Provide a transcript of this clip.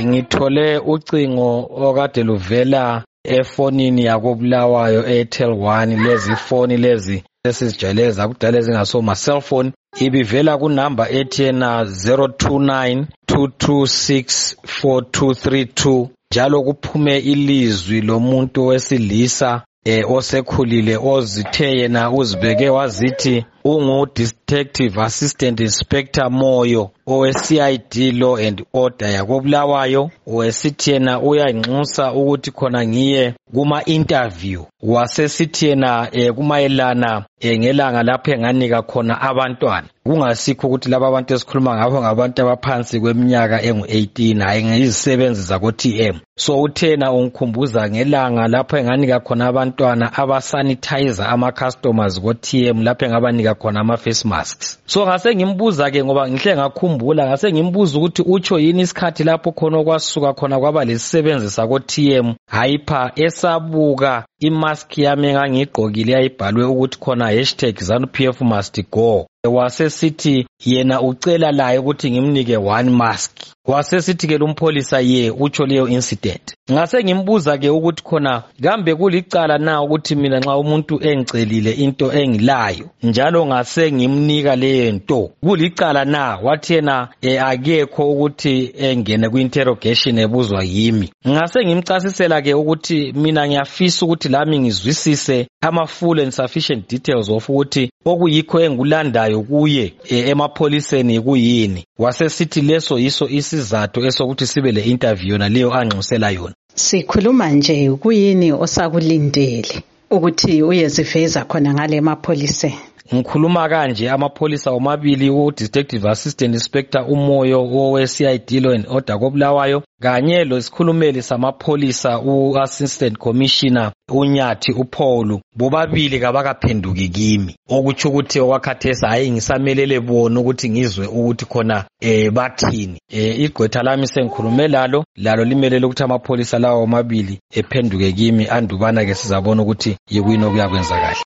Ngithole ucingo okade luvela efonini yakobulawayo Airtel 1 lezi foni lezi esizijayeleza kudala ezingasoma cellphone ibivela kunamba ethi yena 0292264232 njalo kuphume ilizwi lomuntu wesilisa osekhulile ozithe yena uzibeke wazithi ungu-Detective Assistant Inspector Moyo owe-CID Law and Order yakobulawayo wesithi yena uyanxusa ukuthi khona ngiye kuma-interview wasesithi yena kumayelana ngelanga lapho enganika khona abantwana kungasikho ukuthi laba abantu esikhuluma ngabo ngabantu abaphansi kweminyaka engu-18 hayi ngezisebenzi zako-TM so uthena ungikhumbuza ngelanga lapho enganika khona abantwana abasanitizer ama-customers ko-TM lapho engabanika khona ama-face masks so ngase ngimbuza ke ngoba ngihle ngakhumbula ngase ngimbuza ukuthi utsho yini isikhathi lapho khona kwasuka khona kwaba lesisebenzi sako-TM hayipha esabuka imask yami engangiyigqokile yayibhalwe ukuthi khona #ZANU-PF must go wasesithi yena ucela laye ukuthi ngimnike one mask wasesithi ke lumpholisa utsho leyo incident ngase ngimbuza ke ukuthi khona kambe kulicala na ukuthi mina nxa umuntu engicelile into engilayo njalo ngase ngimnika leyo nto kulicala na wathi yena akekho ukuthi engene ku-interrogation ebuzwa yimi ngase ngimchasisela ke ukuthi mina ngiyafisa ukuthi lami ngizwisise ama-full and sufficient details of ukuthi okuyikho engikulandayo kuye emapholiseni kuyini wasesithi leso yiso isizathu esokuthi sibe le interview naleyo anxusela yona sikhuluma nje kuyini osakulindele ukuthi uyeziveza khona ngale emapholiseni ngikhuluma kanje amapholisa omabili u-Detective Assistant Inspector uMoyo owe-CID Law and Order kobulawayo kanye lesikhulumeli samapholisa u-Assistant Commissioner uNyathi uPaul bobabili kabakaphenduki kimi okutsho ukuthi okwakhathesi hayi ngisamelele bona ukuthi ngizwe ukuthi khona bathini igqwetha lami sengikhulume lalo limelele ukuthi amapholisa lawo omabili ephenduke kimi andubana ke sizabona ukuthi yikuyini okuyakwenzakala